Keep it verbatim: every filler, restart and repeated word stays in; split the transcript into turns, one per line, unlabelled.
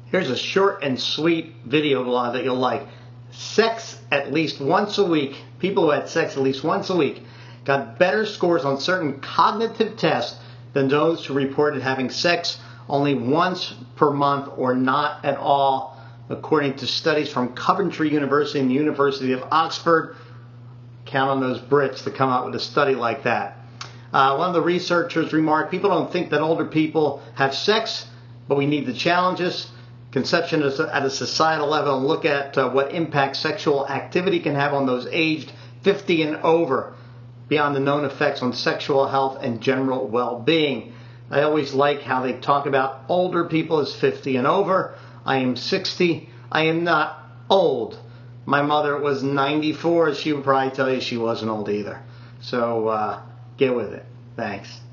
Here's a short and sweet video blog that you'll like. Sex at least once a week. People who had sex at least once a week got better scores on certain cognitive tests than those who reported having sex only once per month or not at all, according to studies from Coventry University and the University of Oxford. Count on those Brits to come out with a study like that. Uh, one of the researchers remarked, people don't think that older people have sex, but we need to challenge this conception at a societal level and look at uh, what impact sexual activity can have on those aged fifty and over, beyond the known effects on sexual health and general well-being. I always like how they talk about older people as fifty and over. I am sixty. I am not old. My mother was ninety-four. She would probably tell you she wasn't old either. So uh, get with it. Thanks.